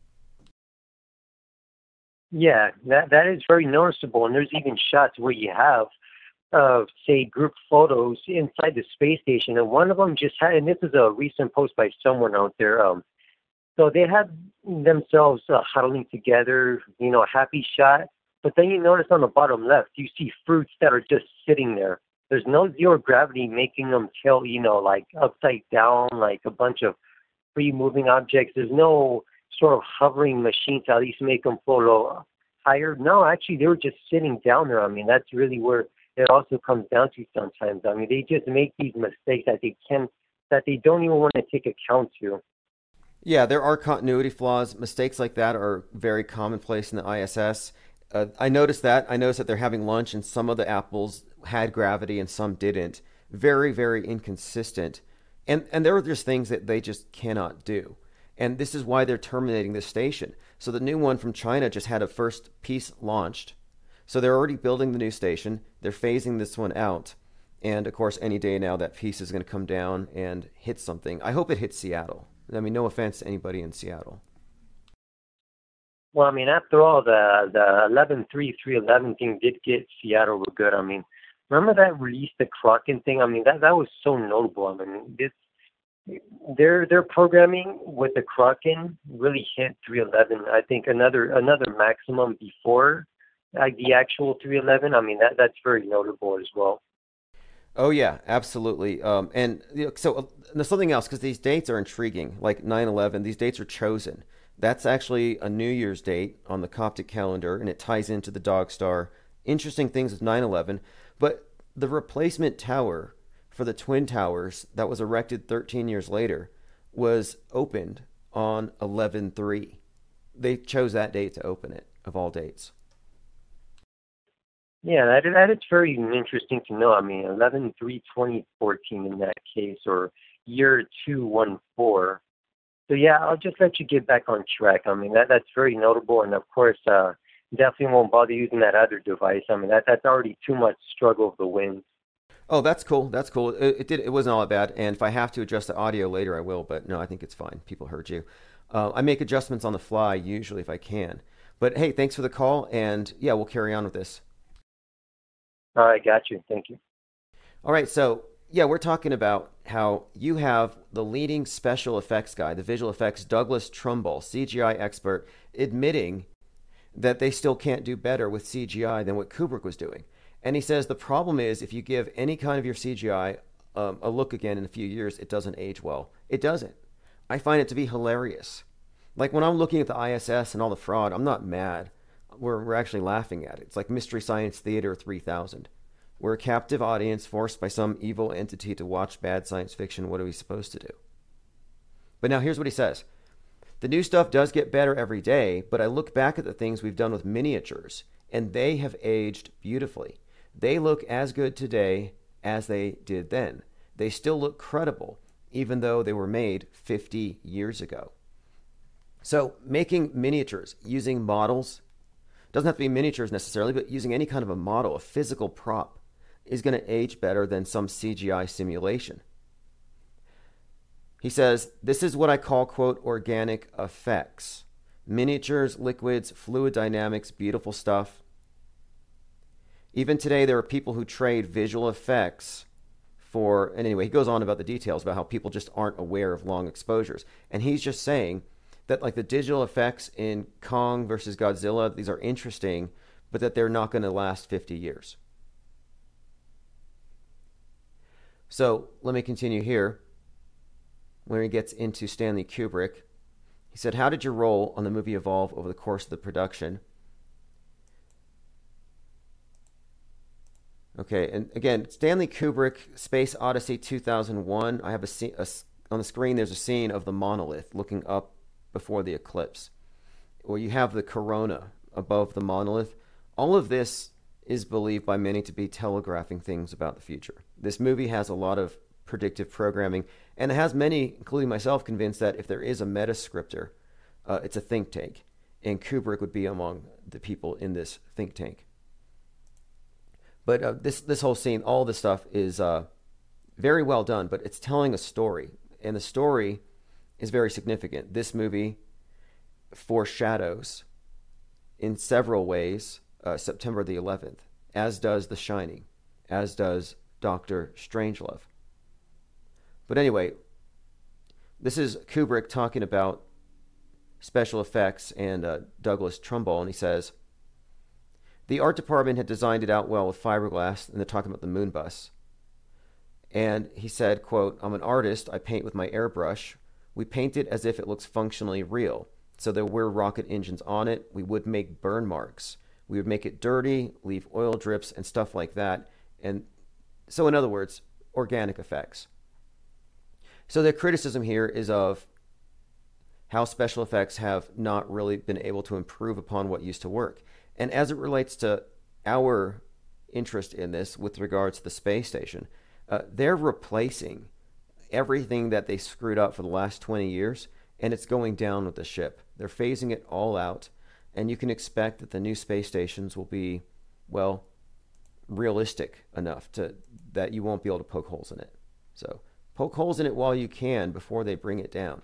Yeah, that that is very noticeable, and there's even shots where you have, uh, say, group photos inside the space station, and one of them just had, and this is a recent post by someone out there. Um, so they had themselves uh, huddling together, you know, a happy shot, but then you notice on the bottom left, you see fruits that are just sitting there. There's no zero gravity making them tilt, you know, like upside down, like a bunch of free moving objects. There's no sort of hovering machine to at least make them flow low, higher. No, actually, they were just sitting down there. I mean, that's really where it also comes down to sometimes. I mean, they just make these mistakes that they can, that they don't even want to take account to. Yeah, there are continuity flaws. Mistakes like that are very commonplace in the I S S. Uh, I noticed that. I noticed that they're having lunch and some of the apples had gravity and some didn't. Very, very inconsistent. And and there are just things that they just cannot do. And this is why they're terminating this station. So the new one from China just had a first piece launched. So they're already building the new station. They're phasing this one out. And of course, any day now that piece is going to come down and hit something. I hope it hits Seattle. I mean, no offense to anybody in Seattle. Well, I mean, after all, the the eleven three three eleven thing did get Seattle real good. I mean, remember that release the Kraken thing? I mean, that that was so notable. I mean, this their their programming with the Kraken really hit three eleven. I think another another maximum before like the actual three eleven. I mean, that that's very notable as well. Oh yeah, absolutely. Um, and you know, so uh, there's something else because these dates are intriguing. Like nine eleven, these dates are chosen. That's actually a New Year's date on the Coptic calendar, and it ties into the Dog Star. Interesting things with nine eleven, but the replacement tower for the Twin Towers that was erected thirteen years later was opened on eleven three. They chose that date to open it, of all dates. Yeah, that that is very interesting to know. I mean, eleven three twenty fourteen in that case, or year two one four. So yeah, I'll just let you get back on track. I mean, that that's very notable, and of course, uh, definitely won't bother using that other device. I mean, that that's already too much struggle of the winds. Oh, that's cool. That's cool. It, it did. It wasn't all that bad. And if I have to adjust the audio later, I will. But no, I think it's fine. People heard you. Uh, I make adjustments on the fly usually if I can. But hey, thanks for the call, and yeah, we'll carry on with this. All right, got you. Thank you. All right, so yeah, we're talking about how you have the leading special effects guy, the visual effects Douglas Trumbull, C G I expert, admitting that they still can't do better with C G I than what Kubrick was doing. And he says the problem is if you give any kind of your C G I um, a look again in a few years, it doesn't age well. It doesn't. I find it to be hilarious. Like when I'm looking at the I S S and all the fraud, I'm not mad. We're, we're actually laughing at it. It's like Mystery Science Theater three thousand. We're a captive audience forced by some evil entity to watch bad science fiction. What are we supposed to do? But now here's what he says. The new stuff does get better every day, but I look back at the things we've done with miniatures, and they have aged beautifully. They look as good today as they did then. They still look credible, even though they were made fifty years ago. So making miniatures using models, doesn't have to be miniatures necessarily, but using any kind of a model, a physical prop, is going to age better than some C G I simulation. He says, this is what I call, quote, organic effects. Miniatures, liquids, fluid dynamics, beautiful stuff. Even today, there are people who trade visual effects for, and anyway, he goes on about the details about how people just aren't aware of long exposures. And he's just saying that like the digital effects in Kong versus Godzilla, these are interesting, but that they're not going to last fifty years. So let me continue here. When he gets into Stanley Kubrick, he said, how did your role on the movie evolve over the course of the production? Okay, and again, Stanley Kubrick, Space Odyssey two thousand one, I have a, scene, a on the screen, there's a scene of the monolith looking up before the eclipse, where you have the corona above the monolith. All of this is believed by many to be telegraphing things about the future. This movie has a lot of predictive programming, and it has many, including myself, convinced that if there is a metascriptor, uh, it's a think tank, and Kubrick would be among the people in this think tank. But uh, this this whole scene, all this stuff is uh, very well done, but it's telling a story, and the story is very significant. This movie foreshadows in several ways uh, September the eleventh, as does The Shining, as does Doctor Strangelove. But anyway, this is Kubrick talking about special effects and uh, Douglas Trumbull, and he says, the art department had designed it out well with fiberglass, and they're talking about the moon bus. And he said, quote, I'm an artist. I paint with my airbrush. We paint it as if it looks functionally real. So there were rocket engines on it. We would make burn marks. We would make it dirty, leave oil drips and stuff like that. And so in other words, organic effects. So the criticism here is of how special effects have not really been able to improve upon what used to work. And as it relates to our interest in this with regards to the space station, uh, they're replacing everything that they screwed up for the last twenty years, and it's going down with the ship. They're phasing it all out, and you can expect that the new space stations will be, well, realistic enough to that you won't be able to poke holes in it. So poke holes in it while you can before they bring it down.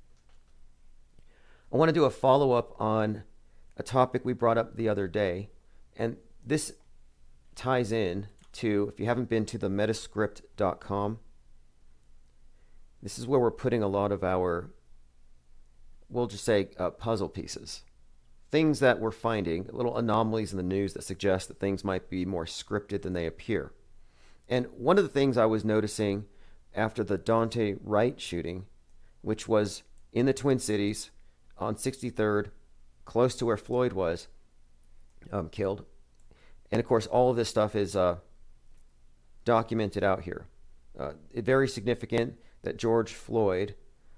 I want to do a follow-up on a topic we brought up the other day, and this ties in to, if you haven't been to the metascript dot com, this is where we're putting a lot of our, we'll just say, uh, puzzle pieces. Things that we're finding, little anomalies in the news that suggest that things might be more scripted than they appear. And one of the things I was noticing after the Daunte Wright shooting, which was in the Twin Cities on sixty-third, close to where Floyd was um, killed. And of course, all of this stuff is uh, documented out here. Uh, it, very significant that George Floyd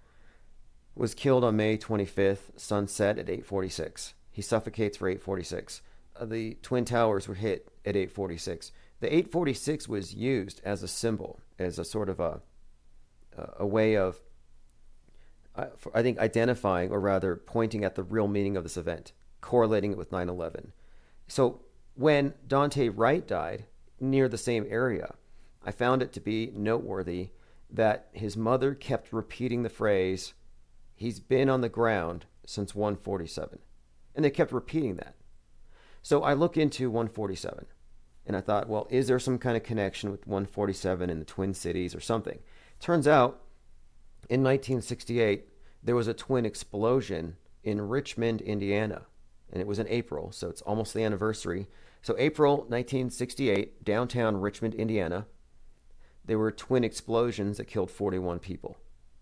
was killed on May twenty-fifth, sunset at eight forty-six. He suffocates for eight forty-six. Uh, the Twin Towers were hit at eight forty-six. The eight forty-six was used as a symbol, as a sort of a, a way of, uh, for, I think, identifying, or rather pointing at the real meaning of this event, correlating it with nine eleven. So when Daunte Wright died near the same area, I found it to be noteworthy that his mother kept repeating the phrase, "He's been on the ground since one forty-seven." And they kept repeating that. So I look into one forty-seven, and I thought, well, is there some kind of connection with one forty-seven in the Twin Cities or something? Turns out, in nineteen sixty-eight, there was a twin explosion in Richmond, Indiana, and it was in April, so it's almost the anniversary. So April nineteen sixty-eight, downtown Richmond, Indiana, there were twin explosions that killed forty-one people.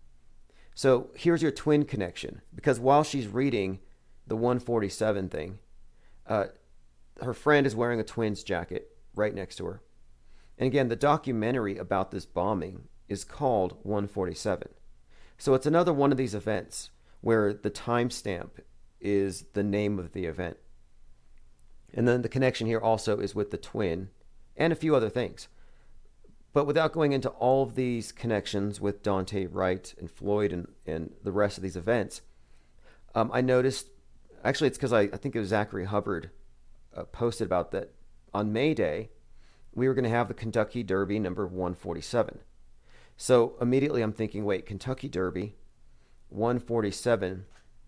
So here's your twin connection, because while she's reading the one forty-seven thing, uh, her friend is wearing a twins jacket right next to her. And again, the documentary about this bombing is called one forty-seven. So it's another one of these events where the timestamp is the name of the event. And then the connection here also is with the twin and a few other things. But without going into all of these connections with Daunte Wright and Floyd and, and the rest of these events, um, I noticed, actually it's because I, I think it was Zachary Hubbard uh, posted about that on May Day, we were going to have the Kentucky Derby number one forty-seven. So immediately I'm thinking, wait, Kentucky Derby, one forty-seven,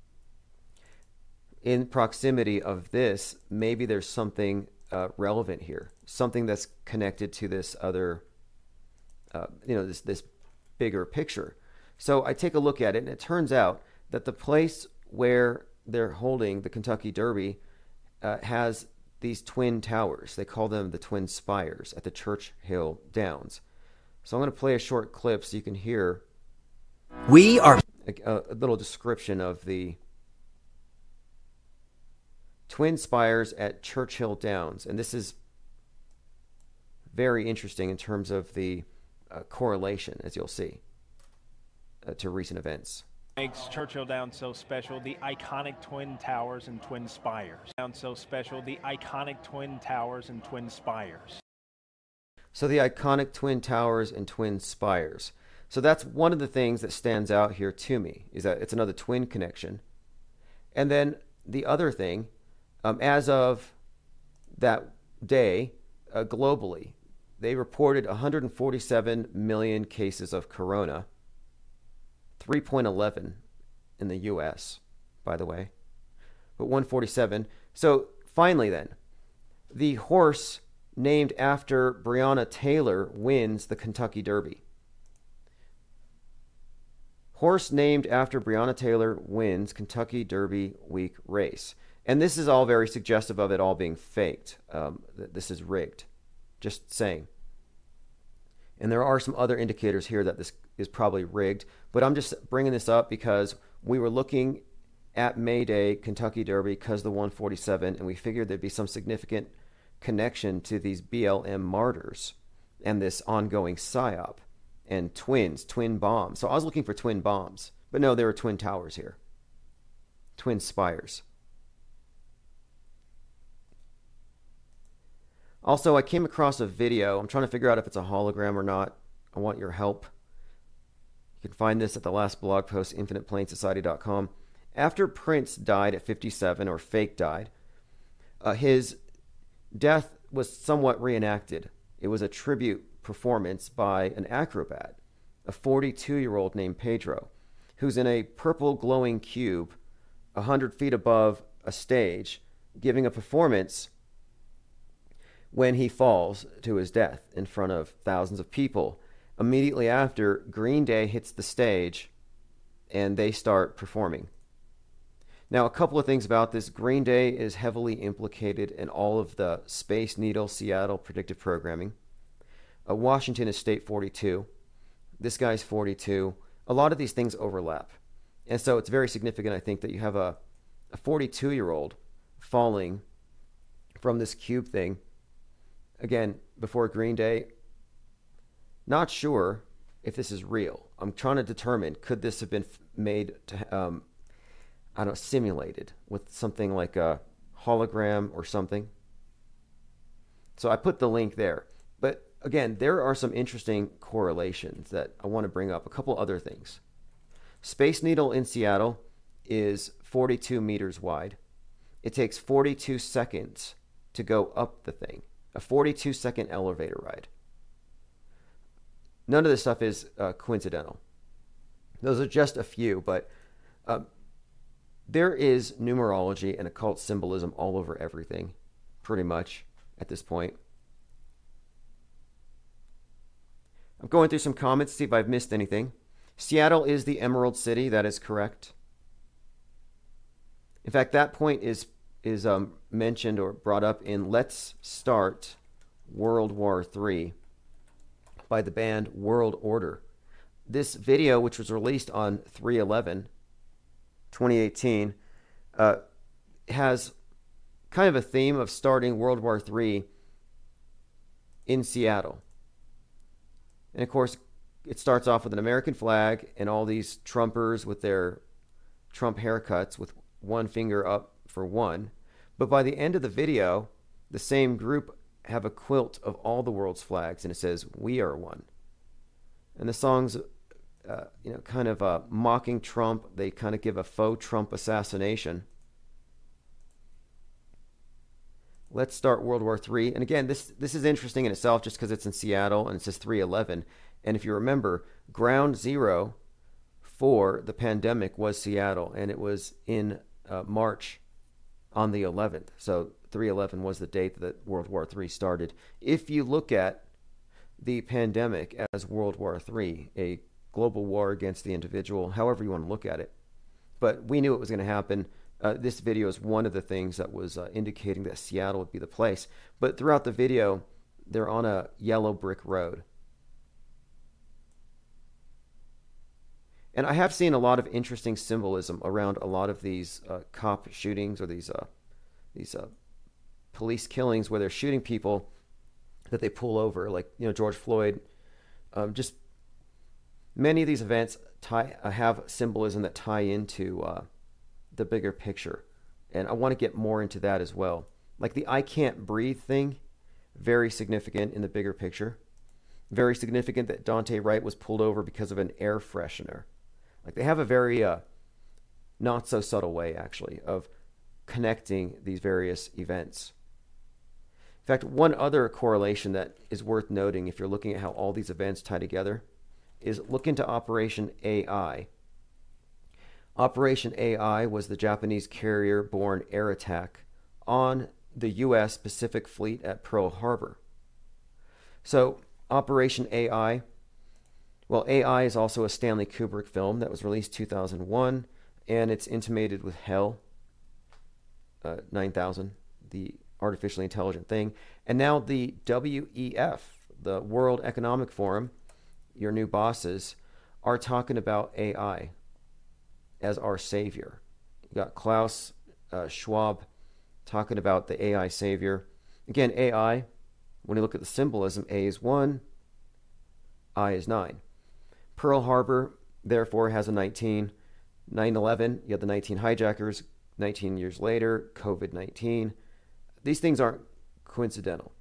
in proximity of this, maybe there's something uh, relevant here, something that's connected to this other, uh, you know, this this bigger picture. So I take a look at it, and it turns out that the place where they're holding the Kentucky Derby uh, has these twin towers. They call them the Twin Spires at the Churchill Downs. So I'm going to play a short clip so you can hear We are a, a little description of the Twin Spires at Churchill Downs. And this is very interesting in terms of the uh, correlation, as you'll see, uh, to recent events. Makes Churchill Downs so special, the iconic twin towers and twin spires. Downs so special, the iconic twin towers and twin spires. So the iconic twin towers and twin spires. So that's one of the things that stands out here to me, is that it's another twin connection. And then the other thing, um, as of that day, uh, globally, they reported one hundred forty-seven million cases of corona, three point one one in the U S, by the way, but one forty-seven. So finally then, the horse named after Breonna Taylor wins the Kentucky Derby. Horse named after Breonna Taylor wins Kentucky Derby week race. And this is all very suggestive of it all being faked. Um, this is rigged. Just saying. And there are some other indicators here that this is probably rigged. But I'm just bringing this up because we were looking at May Day, Kentucky Derby, because the one forty-seven, and we figured there'd be some significant connection to these B L M martyrs and this ongoing psyop and twins, twin bombs. So I was looking for twin bombs, but no, there were twin towers here, twin spires. Also, I came across a video. I'm trying to figure out if it's a hologram or not. I want your help. You can find this at the last blog post, infinite plane society dot com. After Prince died at fifty-seven, or fake died, uh, his death was somewhat reenacted. It was a tribute performance by an acrobat, a forty-two-year-old named Pedro, who's in a purple glowing cube one hundred feet above a stage, giving a performance when he falls to his death in front of thousands of people. Immediately after, Green Day hits the stage and they start performing. Now, a couple of things about this. Green Day is heavily implicated in all of the Space Needle Seattle predictive programming. Uh, Washington is state forty-two. This guy's forty-two. A lot of these things overlap. And so it's very significant, I think, that you have a, a forty-two-year-old falling from this cube thing. Again, before Green Day, not sure if this is real. I'm trying to determine, could this have been made to, um, I don't know, simulated with something like a hologram or something. So I put the link there. But again, there are some interesting correlations that I want to bring up. A couple other things. Space Needle in Seattle is forty-two meters wide. It takes forty-two seconds to go up the thing. A forty-two second elevator ride. None of this stuff is uh, coincidental. Those are just a few, but uh, there is numerology and occult symbolism all over everything, pretty much, at this point. I'm going through some comments to see if I've missed anything. Seattle is the Emerald City. That is correct. In fact, that point is is um, mentioned or brought up in Let's Start World War Three by the band World Order. This video, which was released on three eleven twenty eighteen, uh, has kind of a theme of starting World War Three in Seattle. And of course, it starts off with an American flag and all these Trumpers with their Trump haircuts with one finger up for one. But by the end of the video, the same group have a quilt of all the world's flags, and it says, "We are one." And the song's, uh, you know, kind of uh, mocking Trump. They kind of give a faux Trump assassination. Let's start World War Three. And again, this this is interesting in itself just because it's in Seattle and it says three eleven. And if you remember, ground zero for the pandemic was Seattle, and it was in uh, March on the eleventh. So three eleven was the date that World War Three started. If you look at the pandemic as World War Three, a global war against the individual, however you want to look at it, but we knew it was going to happen. Uh, this video is one of the things that was uh, indicating that Seattle would be the place. But throughout the video, they're on a yellow brick road. And I have seen a lot of interesting symbolism around a lot of these uh, cop shootings or these uh, these uh, police killings where they're shooting people that they pull over, like, you know, George Floyd. Um, just many of these events tie uh, have symbolism that tie into uh, the bigger picture. And I want to get more into that as well. Like the I can't breathe thing, very significant in the bigger picture. Very significant that Dante Wright was pulled over because of an air freshener. Like they have a very uh, not so subtle way, actually, of connecting these various events. In fact, one other correlation that is worth noting if you're looking at how all these events tie together is look into Operation A I. Operation A I was the Japanese carrier-borne air attack on the U S Pacific Fleet at Pearl Harbor. So Operation A I, well, A I is also a Stanley Kubrick film that was released two thousand one, and it's intimated with HAL uh, nine thousand, the artificially intelligent thing. And now the W E F, the World Economic Forum, your new bosses, are talking about A I as our savior. You got Klaus uh, Schwab talking about the A I savior. Again, A I, when you look at the symbolism, A is one, I is nine. Pearl Harbor, therefore, has a nineteen. nine eleven, you have the nineteen hijackers. nineteen years later, COVID nineteen. These things aren't coincidental.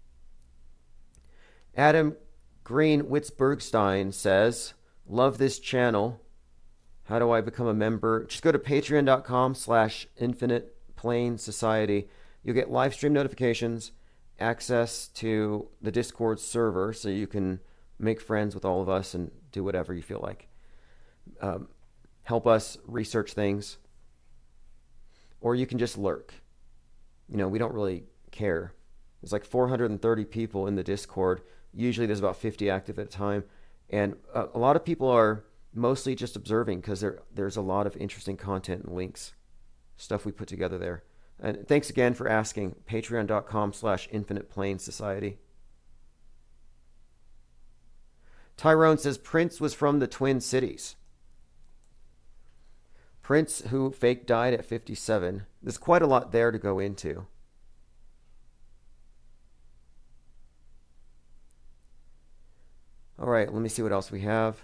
Adam Green Witzbergstein says, love this channel. How do I become a member? Just go to patreon.com slash infinite plane society. You'll get live stream notifications, access to the Discord server so you can make friends with all of us and do whatever you feel like. Um, help us research things. Or you can just lurk. You know, we don't really care. There's like four hundred thirty people in the Discord. Usually there's about fifty active at a time. And a, a lot of people are mostly just observing because there there's a lot of interesting content and links, stuff we put together there. And thanks again for asking. Patreon.com slash Infinite Plane Society. Tyrone says Prince was from the Twin Cities. Prince, who fake died at fifty-seven. There's quite a lot there to go into. All right, let me see what else we have.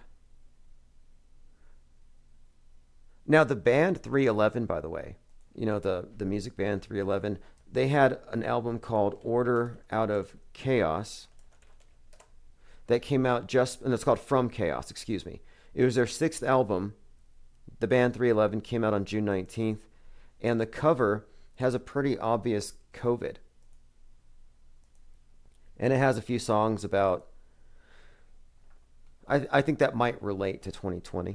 Now, the band three eleven, by the way, you know, the, the music band three eleven, they had an album called Order Out of Chaos that came out just, and it's called From Chaos, excuse me. It was their sixth album. The band three eleven came out on June nineteenth, and the cover has a pretty obvious COVID. And it has a few songs about, I, I think that might relate to twenty twenty.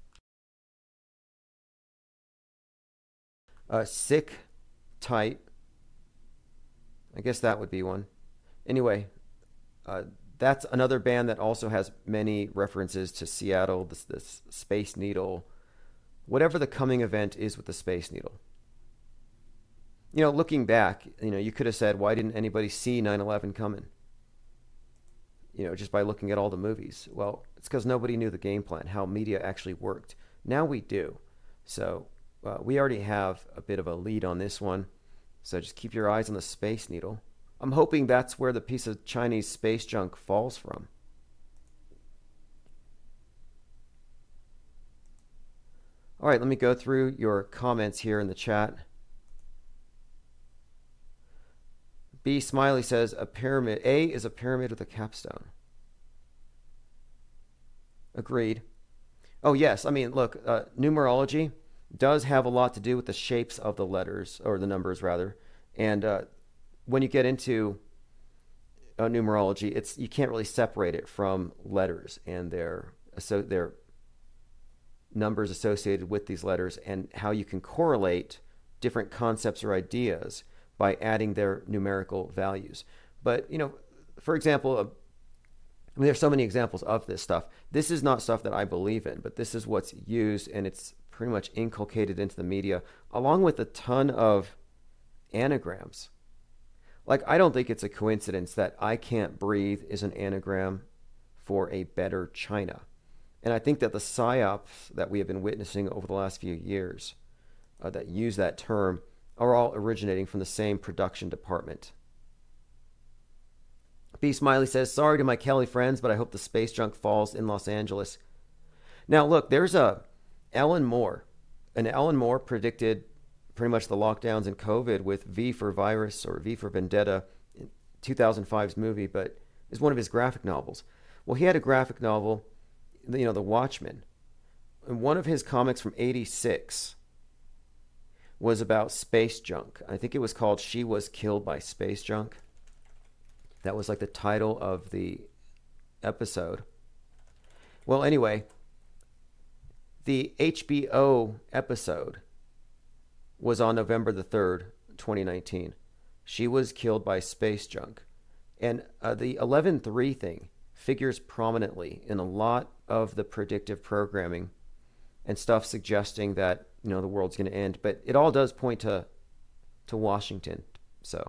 Uh, Sick Tight. I guess that would be one. Anyway, uh, that's another band that also has many references to Seattle, this, this Space Needle, whatever the coming event is with the Space Needle. You know, looking back, you know, you could have said, why didn't anybody see nine eleven coming? You know, just by looking at all the movies. Well, it's because nobody knew the game plan, how media actually worked. Now we do. So uh, we already have a bit of a lead on this one. So just keep your eyes on the Space Needle. I'm hoping that's where the piece of Chinese space junk falls from. All right, let me go through your comments here in the chat. B. Smiley says, a pyramid. A is a pyramid with a capstone. Agreed. Oh, yes. I mean, look, uh, numerology does have a lot to do with the shapes of the letters, or the numbers, rather. And uh, when you get into uh, numerology, it's you can't really separate it from letters and their, so their numbers associated with these letters, and how you can correlate different concepts or ideas by adding their numerical values. But, you know, for example, uh, I mean, there's so many examples of this stuff. This is not stuff that I believe in, but this is what's used, and it's pretty much inculcated into the media, along with a ton of anagrams. Like, I don't think it's a coincidence that I Can't Breathe is an anagram for a better China. And I think that the psyops that we have been witnessing over the last few years uh, that use that term are all originating from the same production department. B. Smiley says, sorry to my Kelly friends, but I hope the space junk falls in Los Angeles. Now, look, there's a Alan Moore. And Alan Moore predicted pretty much the lockdowns and COVID with V for Virus or V for Vendetta in two thousand five's movie, but it's one of his graphic novels. Well, he had a graphic novel, you know, The Watchmen. And one of his comics from eighty-six was about space junk. I think it was called She Was Killed by Space Junk. That was like the title of the episode. Well, anyway, the H B O episode was on November the third, twenty nineteen. She was killed by space junk. And uh, the eleven three thing figures prominently in a lot of the predictive programming and stuff suggesting that, you know, the world's going to end. But it all does point to to Washington. So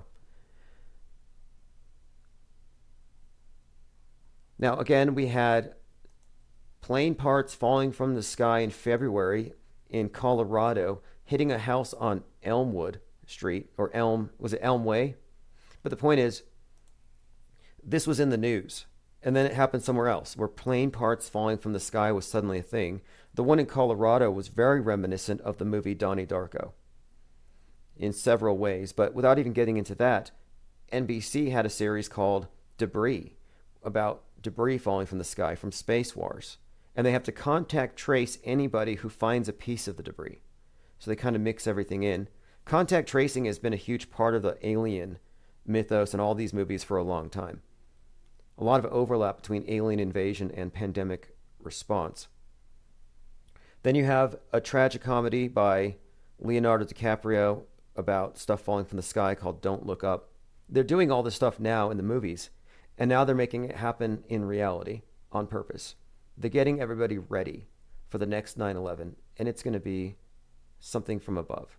now, again, we had plane parts falling from the sky in February in Colorado hitting a house on Elmwood Street, or Elm, was it Elm Way? But the point is, this was in the news. And then it happened somewhere else, where plane parts falling from the sky was suddenly a thing. The one in Colorado was very reminiscent of the movie Donnie Darko in several ways. But without even getting into that, N B C had a series called Debris, about debris falling from the sky from Space Wars. And they have to contact trace anybody who finds a piece of the debris. So they kind of mix everything in. Contact tracing has been a huge part of the alien mythos in all these movies for a long time. A lot of overlap between alien invasion and pandemic response. Then you have a tragic comedy by Leonardo DiCaprio about stuff falling from the sky called Don't Look Up. They're doing all this stuff now in the movies, and now they're making it happen in reality on purpose. They're getting everybody ready for the next nine eleven, and it's going to be something from above.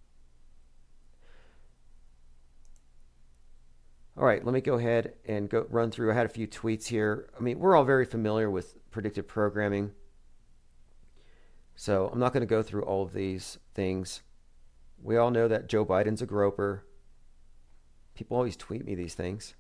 All right, let me go ahead and go run through. I had a few tweets here. I mean, we're all very familiar with predictive programming, so I'm not going to go through all of these things. We all know that Joe Biden's a groper. People always tweet me these things.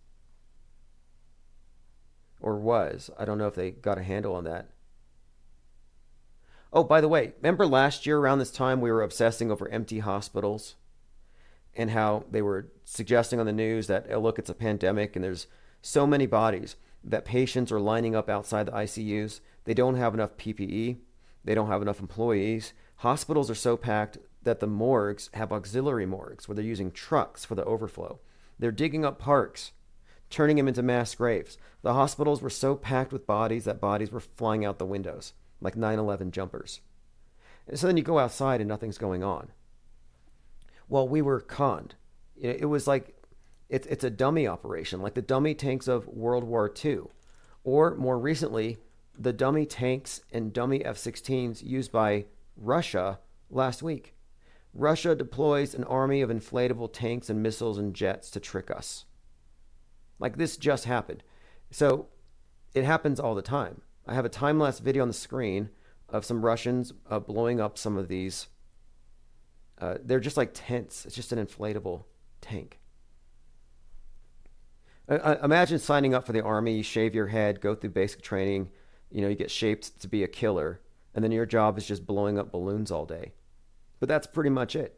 Or was. I don't know if they got a handle on that. Oh, by the way, remember last year around this time we were obsessing over empty hospitals and how they were suggesting on the news that, oh, look, it's a pandemic and there's so many bodies that patients are lining up outside the I C Us. They don't have enough P P E. They don't have enough employees. Hospitals are so packed that the morgues have auxiliary morgues where they're using trucks for the overflow. They're digging up parks, turning them into mass graves. The hospitals were so packed with bodies that bodies were flying out the windows, like nine eleven jumpers. And so then you go outside and nothing's going on. Well, we were conned. It was like, it, it's a dummy operation, like the dummy tanks of World War Two. Or more recently, the dummy tanks and dummy F sixteens used by Russia last week. Russia deploys an army of inflatable tanks and missiles and jets to trick us. Like this just happened. So it happens all the time. I have a time-lapse video on the screen of some Russians uh, blowing up some of these. Uh, they're just like tents. It's just an inflatable tank. Uh, imagine signing up for the army. You shave your head, go through basic training. You know, you get shaped to be a killer. And then your job is just blowing up balloons all day. But that's pretty much it.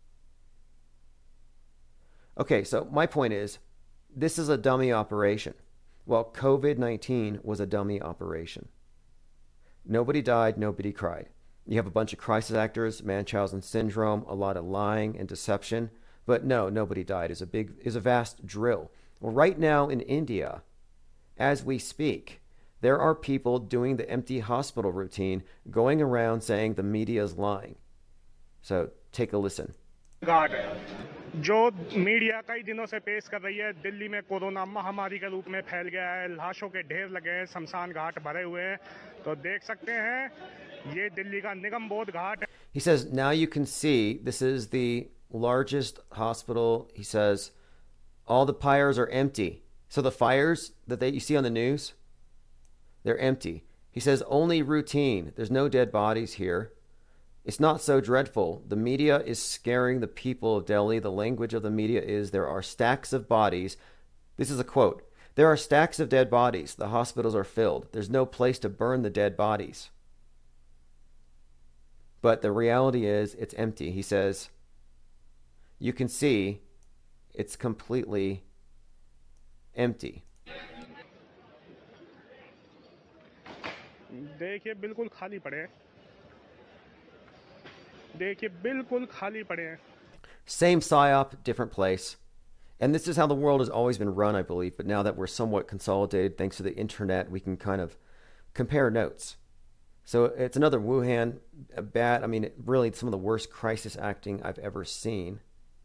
Okay, so my point is, this is a dummy operation. Well, COVID nineteen was a dummy operation. Nobody died, nobody cried. You have a bunch of crisis actors, Munchausen syndrome, a lot of lying and deception. But no, nobody died. It's a big, it's a vast drill. Well, right now in India, as we speak, there are people doing the empty hospital routine, going around saying the media is lying. So take a listen. घाट जो media कई दिनों से पेश कर रही है दिल्ली में corona महामारी के रूप में फैल गया है, लाशों के ढेर लगे हैं, शमशान घाट भरे हुए हैं, तो देख सकते हैं ये दिल्ली का निगम बोध घाट है. He says now you can see this is the largest hospital. He says all the pyres are empty. So the fires that they, you see on the news, they're empty. He says only routine. There's no dead bodies here. It's not so dreadful. The media is scaring the people of Delhi. The language of the media is there are stacks of bodies. This is a quote. There are stacks of dead bodies. The hospitals are filled. There's no place to burn the dead bodies. But the reality is it's empty. He says, you can see it's completely empty. देखिए बिल्कुल खाली पड़े हैं. देखिए बिल्कुल खाली पड़े हैं. Same psyop, different place. And this is how the world has always been run, I believe. But now that we're somewhat consolidated, thanks to the internet, we can kind of compare notes. So it's another Wuhan bad. I mean, really some of the worst crisis acting I've ever seen.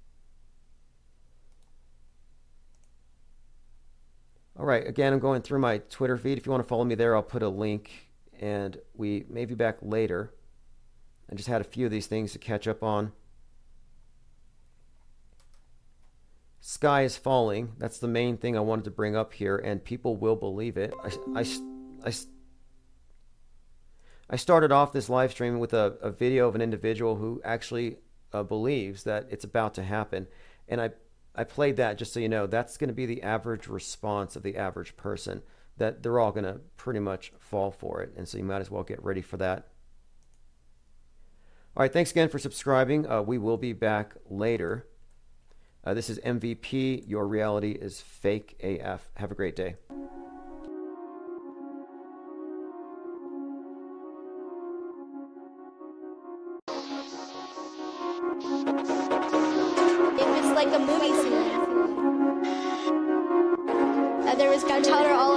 All right, again, I'm going through my Twitter feed. If you want to follow me there, I'll put a link. And we may be back later. I just had a few of these things to catch up on. Sky is falling. That's the main thing I wanted to bring up here, and people will believe it. I, I, I, I started off this live stream with a, a video of an individual who actually uh, believes that it's about to happen. And I, I played that just so you know, that's going to be the average response of the average person, that they're all going to pretty much fall for it. And so you might as well get ready for that. All right, thanks again for subscribing. Uh, we will be back later. Uh, this is M V P. Your reality is fake A F. Have a great day. It was like a movie scene. Uh, there was gunpowder all